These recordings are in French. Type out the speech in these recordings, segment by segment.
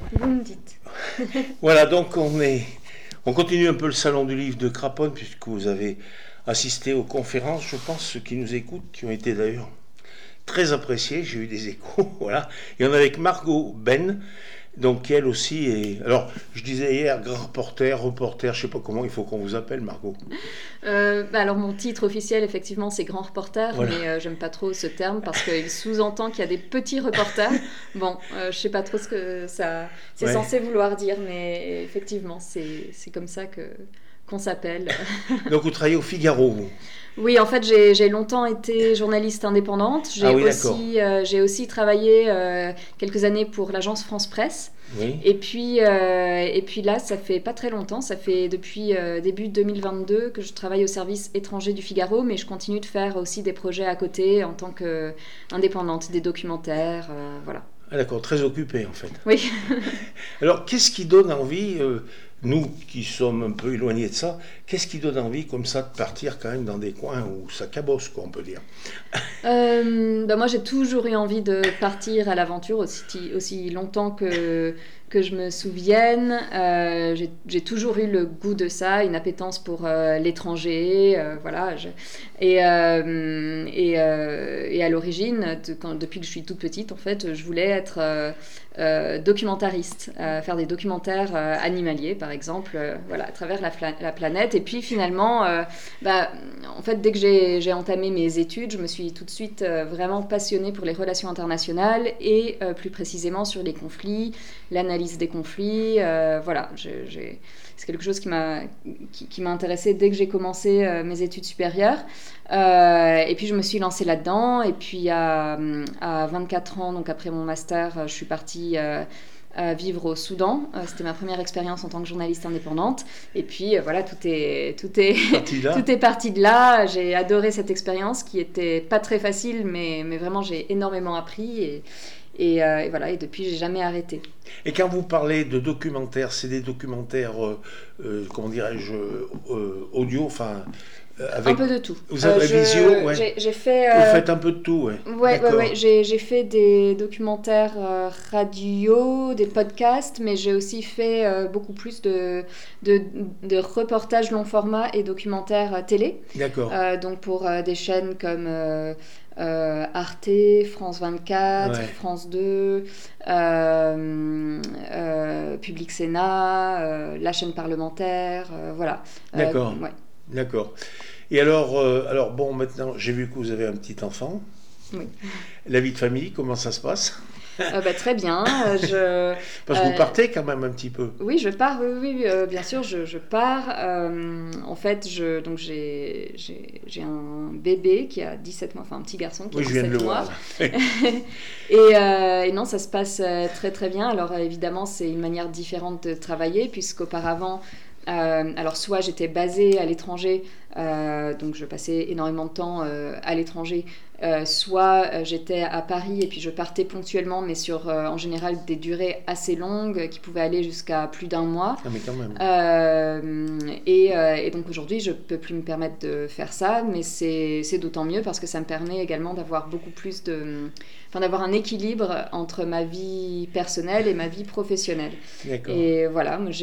Vous me dites. Voilà, donc on continue un peu le salon du livre de Craponne, puisque vous avez assisté aux conférences, je pense, ceux qui nous écoutent, qui ont été d'ailleurs très appréciés, j'ai eu des échos, voilà. Et on est avec Margot Ben, donc qui elle aussi est... Alors, je disais hier, grand reporter, je sais pas comment il faut qu'on vous appelle, Margot. Alors mon titre officiel effectivement c'est grand reporter, Voilà. mais j'aime pas trop ce terme parce qu'il sous-entend qu'il y a des petits reporters. Bon, je sais pas trop ce que ça c'est Ouais. censé vouloir dire, mais effectivement c'est comme ça qu'on s'appelle. Donc vous travaillez au Figaro, vous. Oui, en fait j'ai longtemps été journaliste indépendante. Ah oui, d'accord. J'ai aussi travaillé quelques années pour l'agence France Presse. Oui. Et puis là, ça fait pas très longtemps, ça fait depuis début 2022 que je travaille au service étranger du Figaro, mais je continue de faire aussi des projets à côté en tant qu'indépendante, des documentaires, voilà. Ah d'accord, très occupé en fait. Oui. Alors, qu'est-ce qui donne envie, nous qui sommes un peu éloignés de ça, qu'est-ce qui donne envie comme ça de partir quand même dans des coins où ça cabosse, quoi, on peut dire? Moi, j'ai toujours eu envie de partir à l'aventure aussi longtemps que je me souvienne. J'ai toujours eu le goût de ça, une appétence pour l'étranger, voilà. Et à l'origine, depuis que je suis toute petite, en fait, je voulais être documentariste, faire des documentaires animaliers, par exemple, voilà, à travers la planète. Et puis finalement, en fait, dès que j'ai entamé mes études, je me suis tout de suite vraiment passionnée pour les relations internationales et plus précisément sur les conflits, l'analyse des conflits. Voilà, c'est quelque chose qui m'a intéressée dès que j'ai commencé mes études supérieures. Et puis je me suis lancée là-dedans. Et puis à 24 ans, donc après mon master, je suis partie vivre au Soudan. C'était ma première expérience en tant que journaliste indépendante. Et puis voilà, tout est parti de là. J'ai adoré cette expérience qui était pas très facile, mais vraiment j'ai énormément appris. Et voilà, et depuis j'ai jamais arrêté. Et quand vous parlez de documentaires, c'est des documentaires, comment dirais-je, audio, enfin... Un peu de tout. Vous avez visio, ouais. J'ai fait... Vous faites un peu de tout, ouais. Ouais. J'ai fait des documentaires radio, des podcasts, mais j'ai aussi fait beaucoup plus de reportages long format et documentaires télé. D'accord. Donc pour des chaînes comme Arte, France 24, Ouais. France 2, Public Sénat, la chaîne parlementaire, voilà. D'accord. Ouais. D'accord. Et alors bon, maintenant, j'ai vu que vous avez un petit enfant. Oui. La vie de famille, comment ça se passe? Très bien. Parce que vous partez quand même un petit peu. Oui, je pars. Oui, bien sûr, je pars. En fait, donc j'ai un bébé qui a 17 mois, enfin un petit garçon qui a 17 mois. Et non, ça se passe très très bien. Alors évidemment, c'est une manière différente de travailler puisqu'auparavant, alors soit j'étais basée à l'étranger, donc je passais énormément de temps à l'étranger, soit j'étais à Paris et puis je partais ponctuellement, mais sur en général des durées assez longues qui pouvaient aller jusqu'à plus d'un mois. Ah mais quand même. Et donc aujourd'hui je peux plus me permettre de faire ça, mais c'est d'autant mieux parce que ça me permet également d'avoir beaucoup plus d'avoir un équilibre entre ma vie personnelle et ma vie professionnelle. D'accord. Et voilà, moi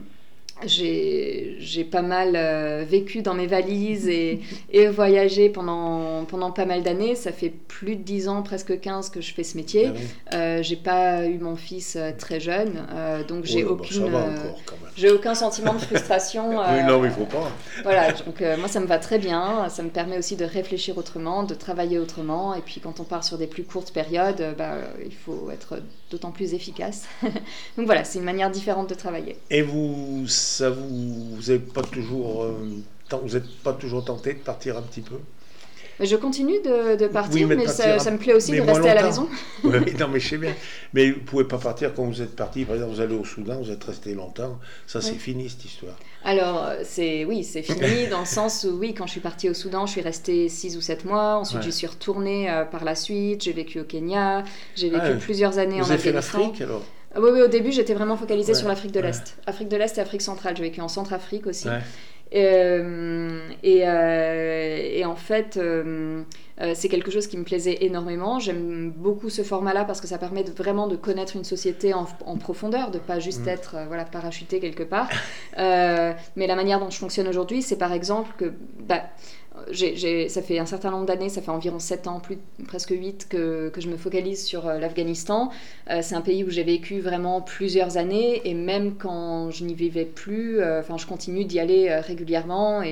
j'ai pas mal vécu dans mes valises et voyagé pendant pas mal d'années. Ça fait plus de 10 ans, presque 15 que je fais ce métier. Ah oui. J'ai pas eu mon fils très jeune, donc j'ai aucun sentiment de frustration. Oui, non, mais il faut pas. Voilà, donc moi ça me va très bien. Ça me permet aussi de réfléchir autrement, de travailler autrement. Et puis quand on part sur des plus courtes périodes, il faut être d'autant plus efficace. Donc voilà, c'est une manière différente de travailler. Et vous n'êtes pas toujours tenté de partir un petit peu? Mais je continue de partir, oui, mais ça me plaît aussi de rester à la maison. Oui, non, mais je sais bien. Mais vous ne pouvez pas partir quand vous êtes parti. Par exemple, vous allez au Soudan, vous êtes resté longtemps. Ça, c'est fini, cette histoire. Alors, c'est fini dans le sens où, oui, quand je suis partie au Soudan, je suis restée 6 ou 7 mois. Ensuite, je suis retournée par la suite. J'ai vécu au Kenya. J'ai vécu plusieurs années en Afghanistan. Vous avez fait l'Afrique, alors? Oui, au début, j'étais vraiment focalisée sur l'Afrique de l'Est. Afrique de l'Est et Afrique centrale. J'ai vécu en Centrafrique aussi. Ouais. Et en fait, c'est quelque chose qui me plaisait énormément. J'aime beaucoup ce format-là parce que ça permet vraiment de connaître une société en profondeur, de pas juste être parachuté quelque part. Mais la manière dont je fonctionne aujourd'hui, c'est par exemple que... ça fait un certain nombre d'années, ça fait environ 7 ans, presque 8, que je me focalise sur l'Afghanistan. C'est un pays où j'ai vécu vraiment plusieurs années, et même quand je n'y vivais plus, je continue d'y aller régulièrement.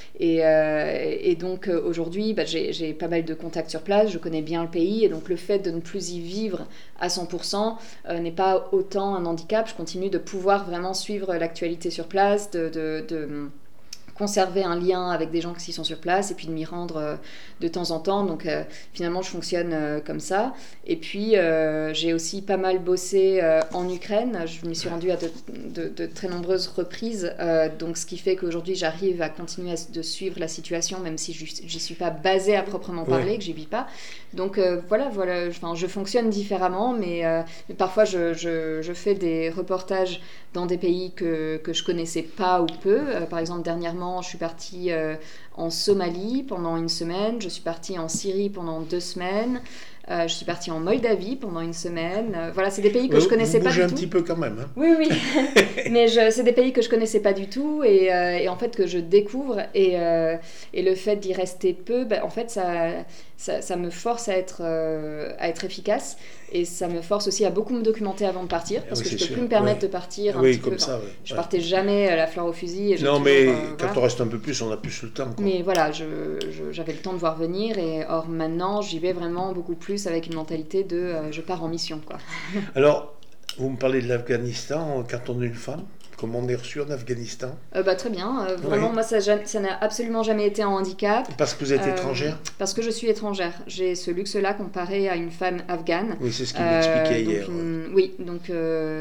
Et donc aujourd'hui, j'ai pas mal de contacts sur place, je connais bien le pays, et donc le fait de ne plus y vivre à 100% n'est pas autant un handicap. Je continue de pouvoir vraiment suivre l'actualité sur place, de conserver un lien avec des gens qui sont sur place, et puis de m'y rendre de temps en temps. Donc finalement je fonctionne comme ça. Et puis j'ai aussi pas mal bossé en Ukraine. Je m'y suis rendue à de très nombreuses reprises, donc ce qui fait qu'aujourd'hui j'arrive à continuer de suivre la situation, même si j'y suis pas basée à proprement parler, que j'y vis pas. Donc voilà, je fonctionne différemment, mais parfois je fais des reportages dans des pays que je connaissais pas ou peu. Par exemple, dernièrement, je suis partie en Somalie pendant une semaine, je suis partie en Syrie pendant 2 semaines, je suis partie en Moldavie pendant une semaine. Voilà, c'est des pays que je connaissais pas du tout. Vous bougez un petit peu quand même. Hein. Oui. Mais c'est des pays que je connaissais pas du tout, et en fait que je découvre, et le fait d'y rester peu, en fait ça me force à être efficace, et ça me force aussi à beaucoup me documenter avant de partir, parce que je peux plus me permettre de partir un petit peu. Je partais jamais à la fleur au fusil. Non, mais quand on reste un peu plus, on a plus le temps. Quoi. Mais voilà, j'avais le temps de voir venir, et or maintenant j'y vais vraiment beaucoup plus avec une mentalité de je pars en mission, quoi. Alors, vous me parlez de l'Afghanistan quand on est une femme. Comment on est reçu en Afghanistan ? Très bien. Vraiment, moi, ça n'a absolument jamais été un handicap. Parce que vous êtes étrangère ? Parce que je suis étrangère. J'ai ce luxe-là comparé à une femme afghane. Oui, c'est ce qu'il m'expliquait hier. Oui, donc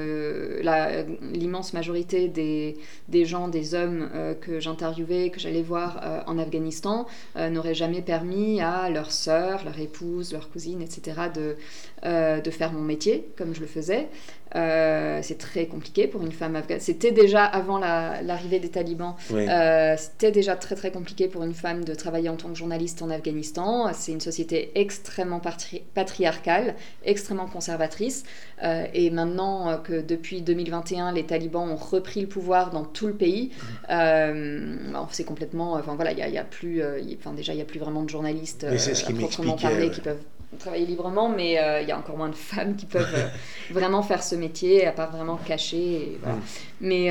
l'immense majorité des gens, des hommes que j'interviewais, que j'allais voir en Afghanistan, n'auraient jamais permis à leur sœur, leur épouse, leur cousine, etc., de faire mon métier comme je le faisais. C'est très compliqué pour une femme afghane. C'était déjà avant l'arrivée des talibans. Oui. C'était déjà très très compliqué pour une femme de travailler en tant que journaliste en Afghanistan. C'est une société extrêmement patriarcale, extrêmement conservatrice. Et maintenant que depuis 2021, les talibans ont repris le pouvoir dans tout le pays, c'est complètement... il y a plus... déjà, il n'y a plus vraiment de journalistes à proprement parler qui peuvent travailler librement, mais il y a encore moins de femmes qui peuvent vraiment faire ce métier, à part vraiment cacher. Et, voilà. Mais,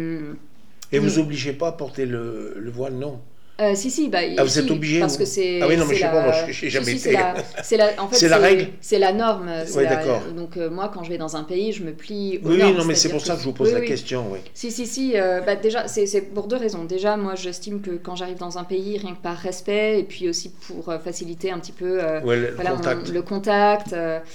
et vous obligez pas à porter le voile, non ? Si, vous êtes obligé parce que c'est. Ah oui, non, mais je sais pas, moi, je n'ai jamais été. C'est la règle. C'est la norme. Oui, d'accord. Donc moi, quand je vais dans un pays, je me plie aux normes. Oui, non, mais c'est pour ça que je vous pose la question. Oui. Si. Déjà, c'est pour 2 raisons. Déjà, moi, j'estime que quand j'arrive dans un pays, rien que par respect, et puis aussi pour faciliter un petit peu le contact,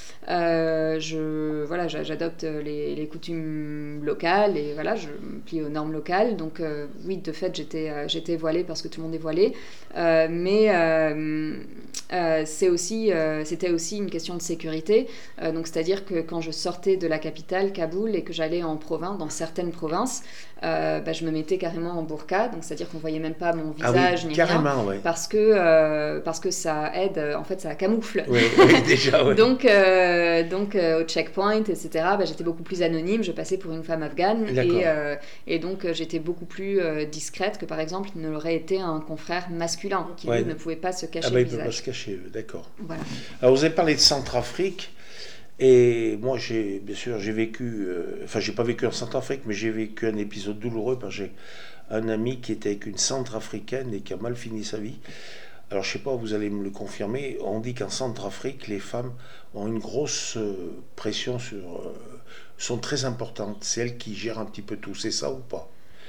j'adopte les coutumes locales, et voilà, je me plie aux normes locales. Donc oui, de fait, j'étais voilée parce que tout le monde est voilé, mais c'était aussi une question de sécurité. Donc c'est-à-dire que quand je sortais de la capitale, Kaboul, et que j'allais en province, dans certaines provinces, je me mettais carrément en burqa, donc c'est-à-dire qu'on voyait même pas mon visage ni rien, parce que ça aide, en fait ça camoufle. Oui, déjà. Oui. donc au checkpoint, etc. J'étais beaucoup plus anonyme, je passais pour une femme afghane, et donc j'étais beaucoup plus discrète que par exemple ne l'aurait été un confrère masculin qui lui ne pouvait pas se cacher le visage. Il ne peut pas se cacher, d'accord. Voilà. Alors vous avez parlé de Centrafrique. Et moi, j'ai vécu, j'ai pas vécu en Centrafrique, mais j'ai vécu un épisode douloureux parce que j'ai un ami qui était avec une Centrafricaine et qui a mal fini sa vie. Alors, je sais pas, vous allez me le confirmer, on dit qu'en Centrafrique, les femmes ont une grosse pression sont très importantes. C'est elles qui gèrent un petit peu tout, c'est ça ou pas ?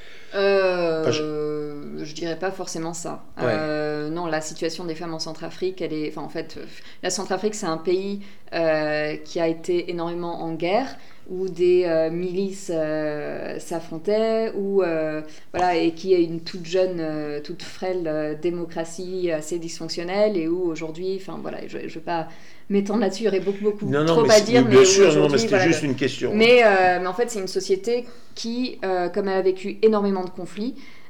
Je dirais pas forcément ça. Non, la situation des femmes en Centrafrique, la Centrafrique, c'est un pays qui a été énormément en guerre, où des milices s'affrontaient, et qui est une toute jeune, toute frêle démocratie assez dysfonctionnelle, et où aujourd'hui, je vais pas m'étendre là-dessus, il y aurait beaucoup trop à dire. Bien sûr, mais c'était juste une question. Mais en fait, c'est une société qui, comme elle a vécu énormément de conflits,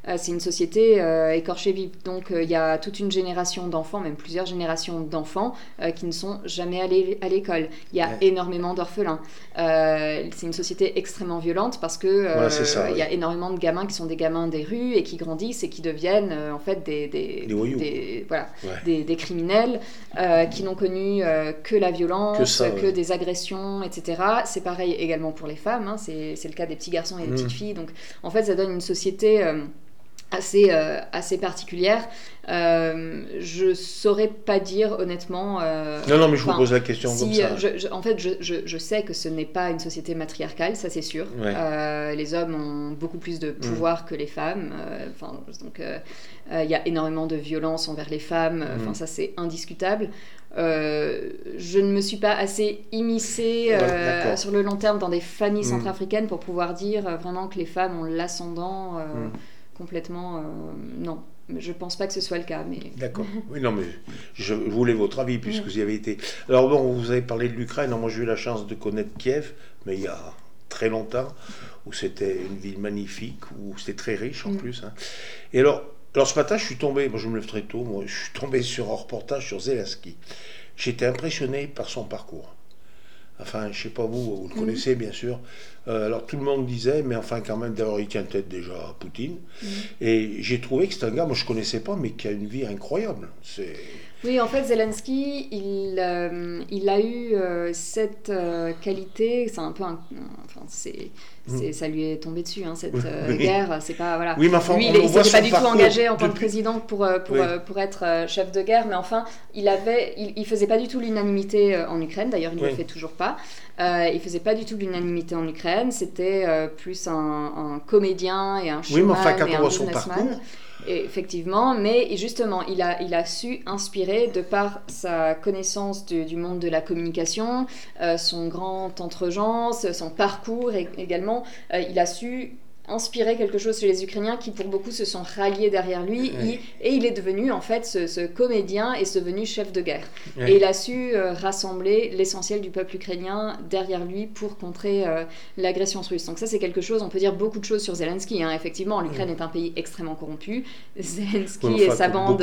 c'est une société écorchée vive. Donc il y a toute une génération d'enfants, même plusieurs générations d'enfants qui ne sont jamais allés à l'école. Il y a énormément d'orphelins. C'est une société extrêmement violente parce que il y a énormément de gamins qui sont des gamins des rues et qui grandissent et qui deviennent en fait des voyous. Des criminels qui n'ont connu que la violence, que des agressions, etc. C'est pareil également pour les femmes, hein. C'est le cas des petits garçons et des petites filles. Donc en fait ça donne une société assez particulière. Je saurais pas dire honnêtement. Non, mais je vous pose la question comme ça. En fait, je sais que ce n'est pas une société matriarcale, ça c'est sûr. Les hommes ont beaucoup plus de pouvoir que les femmes. Donc il y a énormément de violence envers les femmes. Ça c'est indiscutable. Je ne me suis pas assez immiscée sur le long terme dans des familles centrafricaines pour pouvoir dire vraiment que les femmes ont l'ascendant complètement. Non, je ne pense pas que ce soit le cas. Mais... D'accord. Oui, non, mais je voulais votre avis puisque vous y avez été. Alors bon, vous avez parlé de l'Ukraine. Moi, j'ai eu la chance de connaître Kiev, mais il y a très longtemps, où c'était une ville magnifique, où c'était très riche en plus. Hein. Et alors ce matin, je suis tombé, moi je me lève très tôt, je suis tombé sur un reportage sur Zelensky. J'étais impressionné par son parcours. Enfin, je sais pas vous le connaissez bien sûr. Alors tout le monde disait, mais enfin quand même, d'abord il tient tête déjà à Poutine. Et j'ai trouvé que c'est un gars, moi je connaissais pas, mais qui a une vie incroyable. Oui, en fait, Zelensky, il a eu cette qualité, c'est un peu ça lui est tombé dessus, hein, cette guerre, c'est pas, voilà. Oui, mais enfin, lui, il s'était pas du tout engagé en tant que président pour être chef de guerre, mais enfin, il faisait pas du tout l'unanimité en Ukraine, d'ailleurs, il ne le fait toujours pas. Il faisait pas du tout l'unanimité en Ukraine, c'était plus un comédien et un showman et un businessman. Effectivement, mais justement, il a su inspirer de par sa connaissance du monde de la communication, son grand entre-gens, son parcours également. Il a su inspirer quelque chose chez les Ukrainiens qui pour beaucoup se sont ralliés derrière lui et il est devenu en fait ce comédien est devenu chef de guerre et il a su rassembler l'essentiel du peuple ukrainien derrière lui pour contrer l'agression russe. Donc ça c'est quelque chose, on peut dire beaucoup de choses sur Zelensky, hein. Effectivement l'Ukraine est un pays extrêmement corrompu, Zelensky et sa bande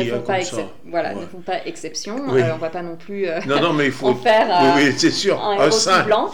ne font pas exception, on va pas non plus mais il faut en faire c'est sûr, un héros tout blanc.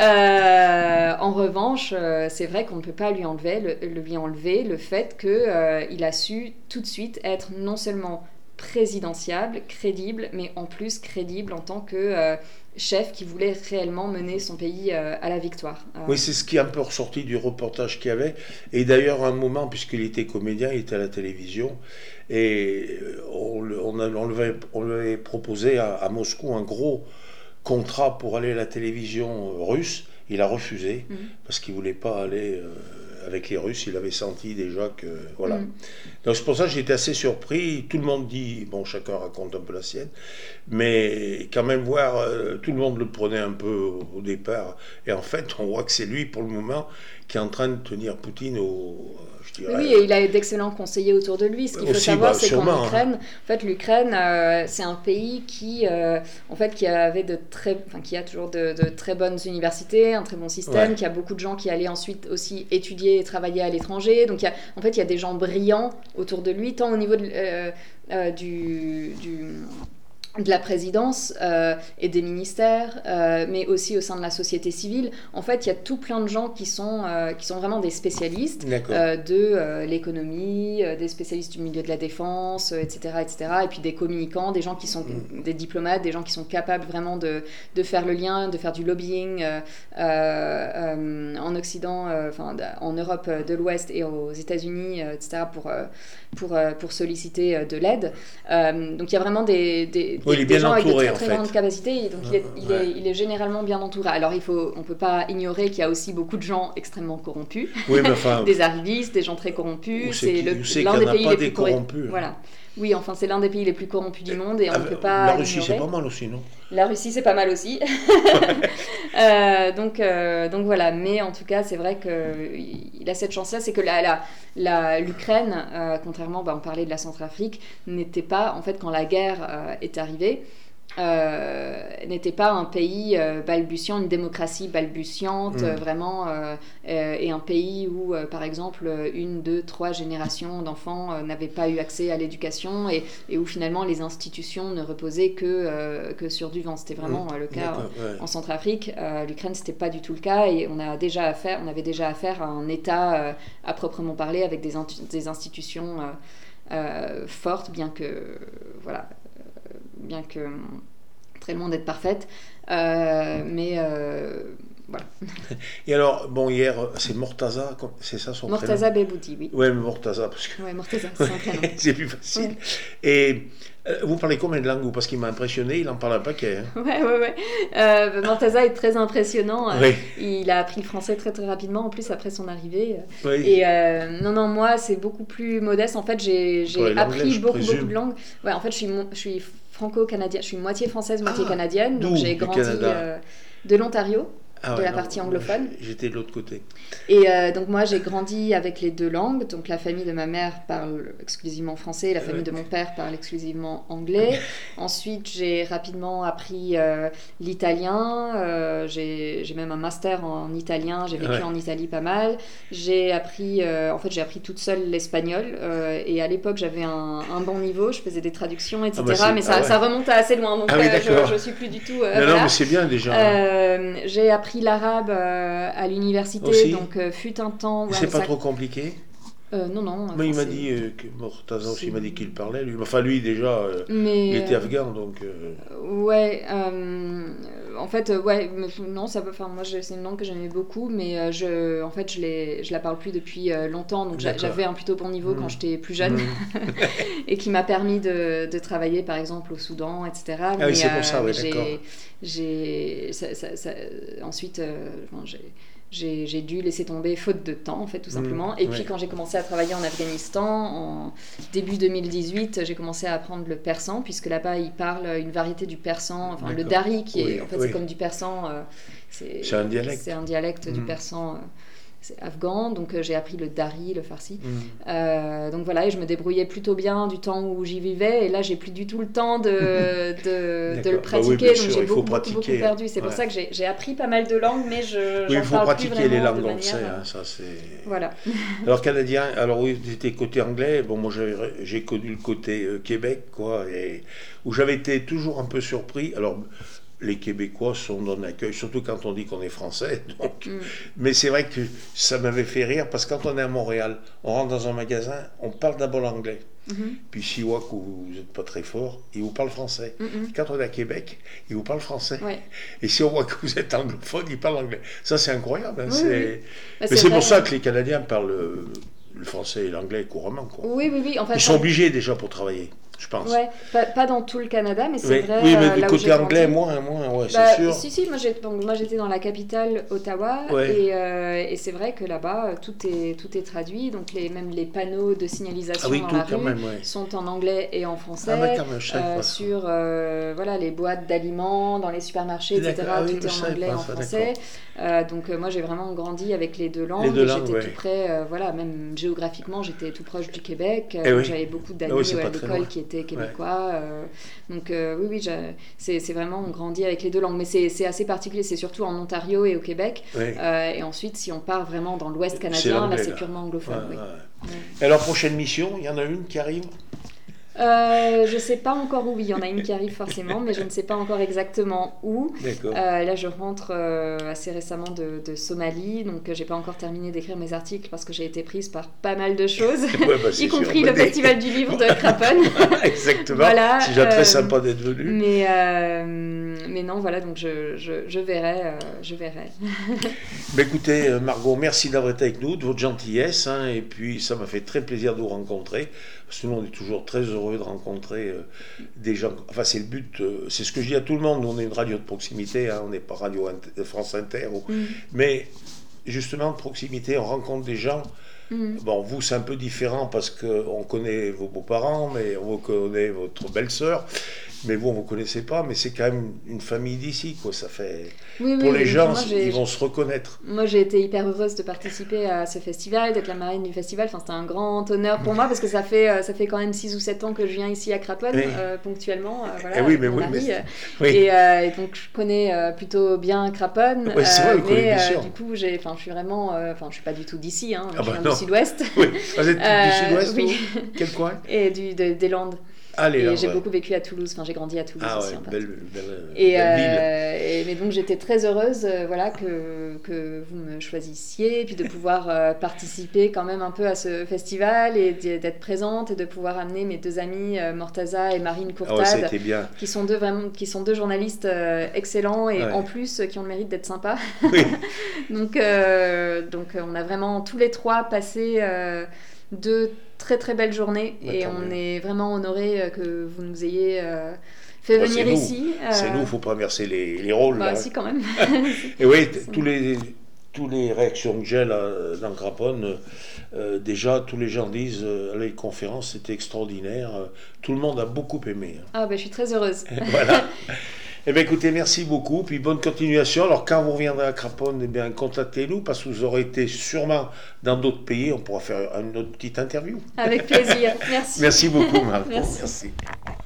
En revanche c'est vrai qu'on ne peut pas lui enlever le fait qu'il a su tout de suite être non seulement présidentiable, crédible, mais en plus crédible en tant que chef qui voulait réellement mener son pays à la victoire. Oui, c'est ce qui est un peu ressorti du reportage qu'il y avait. Et d'ailleurs, à un moment, puisqu'il était comédien, il était à la télévision, et on lui avait proposé à Moscou un gros contrat pour aller à la télévision russe. Il a refusé parce qu'il ne voulait pas aller avec les Russes. Il avait senti déjà que... Voilà. Donc c'est pour ça que j'étais assez surpris. Tout le monde dit... Bon, chacun raconte un peu la sienne. Mais quand même voir... tout le monde le prenait un peu au départ. Et en fait, on voit que c'est lui, pour le moment, qui est en train de tenir Poutine au... Oui, et il a d'excellents conseillers autour de lui. Ce qu'il faut savoir, c'est qu'en Ukraine, en fait, l'Ukraine, c'est un pays qui a toujours de très bonnes universités, un très bon système, qui a beaucoup de gens qui allaient ensuite aussi étudier et travailler à l'étranger. Donc, il y a des gens brillants autour de lui, tant au niveau de la présidence et des ministères, mais aussi au sein de la société civile. En fait, il y a tout plein de gens qui sont vraiment des spécialistes de l'économie, des spécialistes du milieu de la défense, etc., etc. Et puis des communicants, des gens qui sont des diplomates, des gens qui sont capables vraiment de faire le lien, de faire du lobbying en Occident, en Europe de l'Ouest et aux États-Unis, etc., pour solliciter de l'aide. Donc il y a vraiment des gens avec de très grandes capacités, et donc il est généralement bien entouré. Alors on ne peut pas ignorer qu'il y a aussi beaucoup de gens extrêmement corrompus, des arrivistes, des gens très corrompus. C'est l'un des pays les plus corrompus. Voilà. Oui, enfin c'est l'un des pays les plus corrompus du monde et on ne peut pas La Russie c'est pas mal aussi, non? La Russie c'est pas mal aussi. Donc voilà, mais en tout cas c'est vrai qu'il a cette chance-là, c'est que l'Ukraine, contrairement, on parlait de la Centrafrique, n'était pas, en fait quand la guerre est arrivée, n'était pas un pays balbutiant, une démocratie balbutiante, vraiment, et un pays où, par exemple, 1, 2, 3 générations d'enfants n'avaient pas eu accès à l'éducation et où finalement les institutions ne reposaient que sur du vent. C'était vraiment le cas en Centrafrique. L'Ukraine, c'était pas du tout le cas et on avait déjà affaire à un État à proprement parler avec des institutions fortes, bien que très loin d'être parfaite, mais voilà. Et alors, bon, hier, c'est Mortaza, c'est ça son prénom? Mortaza Beboudi, oui. Oui, mais Mortaza, parce que... Oui, Mortaza, c'est son prénom. C'est plus facile. Ouais. Et vous parlez combien de langues? Parce qu'il m'a impressionné, il en parle un paquet. Hein. Ouais. Mortaza est très impressionnant. Oui. Il a appris le français très très rapidement, en plus après son arrivée. Oui. Et non, moi c'est beaucoup plus modeste. En fait, j'ai appris beaucoup de langues. Ouais, en fait, je suis franco-canadienne. Je suis moitié française, moitié canadienne. Donc j'ai grandi de l'Ontario. La partie anglophone. J'étais de l'autre côté. Et donc moi j'ai grandi avec les 2 langues, donc la famille de ma mère parle exclusivement français, la famille de mon père parle exclusivement anglais. Ensuite j'ai rapidement appris l'italien, j'ai même un master en italien, j'ai vécu en Italie pas mal. J'ai appris toute seule l'espagnol et à l'époque j'avais un bon niveau, je faisais des traductions, etc. Mais ça remonte à assez loin, donc je suis plus du tout... non, mais c'est bien déjà. J'ai appris l'arabe à l'université, aussi. Donc fut un temps... c'est pas trop compliqué? Non. Mais il m'a dit que Mortaza aussi m'a dit qu'il parlait, lui. Enfin, lui, déjà, il était afghan, donc... Ouais, en fait, non, ça peut... Enfin, moi, c'est une langue que j'aimais beaucoup, mais je la parle plus depuis longtemps, donc j'avais un plutôt bon niveau quand j'étais plus jeune, et qui m'a permis de travailler, par exemple, au Soudan, etc. Ah oui, c'est pour ça, oui, d'accord. Ensuite, j'ai dû laisser tomber faute de temps, en fait, tout simplement. Et puis, quand j'ai commencé à travailler en Afghanistan, en début 2018, j'ai commencé à apprendre le persan, puisque là-bas, ils parlent une variété du persan, enfin, le dari, qui est, en fait, c'est comme du persan. C'est un dialecte. C'est un dialecte du persan. C'est afghan, donc j'ai appris le dari, le farsi. Donc voilà, et je me débrouillais plutôt bien du temps où j'y vivais. Et là, j'ai plus du tout le temps de le pratiquer, donc j'ai beaucoup perdu. C'est pour ça que j'ai appris pas mal de langues, mais il faut pratiquer les langues, on le sait. Ça, c'est... Voilà. Alors, canadien, alors oui, c'était côté anglais. Bon, moi, j'ai connu le côté Québec, quoi, et où j'avais été toujours un peu surpris. Alors, les Québécois sont d'un accueil, surtout quand on dit qu'on est français. Donc. Mais c'est vrai que ça m'avait fait rire, parce que quand on est à Montréal, on rentre dans un magasin, on parle d'abord l'anglais. Puis s'ils voient que vous n'êtes pas très fort, ils vous parlent français. Quand on est à Québec, ils vous parlent français. Ouais. Et si on voit que vous êtes anglophone, ils parlent anglais. Ça, c'est incroyable. Hein. Mais c'est pour ça que les Canadiens parlent le français et l'anglais couramment. Quoi. Oui. En fait, ils sont obligés déjà pour travailler. Je pense. Ouais, pas dans tout le Canada, mais c'est vrai. Oui, mais du côté anglais, moins, c'est sûr. Si, moi j'étais dans la capitale, Ottawa, et c'est vrai que là-bas, tout est traduit, donc même les panneaux de signalisation dans la rue sont en anglais et en français. Sur les boîtes d'aliments, dans les supermarchés, etc., tout est en anglais et en français. Donc moi j'ai vraiment grandi avec les 2 langues. J'étais tout près, même géographiquement, j'étais tout proche du Québec. J'avais beaucoup d'amis à l'école qui étaient québécois. Donc c'est vraiment, on grandit avec les 2 langues, mais c'est assez particulier, c'est surtout en Ontario et au Québec. Et ensuite, si on part vraiment dans l'Ouest canadien, là c'est purement anglophone. Alors, prochaine mission, il y en a une qui arrive? Je sais pas encore où. Il y en a une qui arrive forcément, mais je ne sais pas encore exactement où. Là, je rentre assez récemment de Somalie, donc j'ai pas encore terminé d'écrire mes articles parce que j'ai été prise par pas mal de choses, y compris le festival du livre de Craponne. Exactement. Voilà, c'est déjà très sympa d'être venu. Mais non, voilà, donc je verrai. Mais écoutez, Margot, merci d'avoir été avec nous, de votre gentillesse, et puis ça m'a fait très plaisir de vous rencontrer. Parce que nous, on est toujours très heureux de rencontrer des gens. Enfin, c'est le but, c'est ce que je dis à tout le monde. On est une radio de proximité, on n'est pas Radio France Inter. Mais justement, de proximité, on rencontre des gens. Bon, vous, c'est un peu différent parce qu'on connaît vos beaux-parents, mais on connaît votre belle-sœur. mais vous ne connaissez pas, mais c'est quand même une famille d'ici, quoi. Ça fait... Oui, Pour les gens, moi, ils vont se reconnaître. Moi, j'ai été hyper heureuse de participer à ce festival, d'être la marraine du festival. Enfin, c'était un grand honneur pour moi parce que ça fait quand même 6 ou 7 ans que je viens ici à Craponne, Oui. Ponctuellement. Voilà, Eh oui, mais mon oui, mari, oui. et donc, je connais plutôt bien Craponne. Oui, c'est vrai, vous connaissez bien sûr. Du coup, je suis vraiment... je suis pas du tout d'ici, hein, je viens non. du sud-ouest. Oui, vous êtes du sud-ouest, oui. Quel coin? Et des Landes. Allez, et j'ai beaucoup vécu à Toulouse, j'ai grandi à Toulouse aussi. Ouais, En fait. belle ville. Mais donc j'étais très heureuse que vous me choisissiez, et puis de pouvoir participer quand même un peu à ce festival et d'être présente et de pouvoir amener mes 2 amies Mortaza et Marine Courtade, bien. qui sont deux journalistes excellents et en plus qui ont le mérite d'être sympas. Oui. donc on a vraiment tous les 3 passé 2 très très belles journées et on est vraiment honorés que vous nous ayez fait venir ici. C'est nous, il ne faut pas inverser les rôles. Bah si, quand même. Et oui, tous les réactions que j'ai là, dans Craponne, déjà, tous les gens disent les conférences, c'était extraordinaire. Tout le monde a beaucoup aimé. Ah, je suis très heureuse. Voilà. Eh bien, écoutez, merci beaucoup, puis bonne continuation. Alors, quand vous reviendrez à Craponne, eh bien, contactez-nous, parce que vous aurez été sûrement dans d'autres pays. On pourra faire une autre petite interview. Avec plaisir. Merci. Merci beaucoup, Marco. Merci. Merci.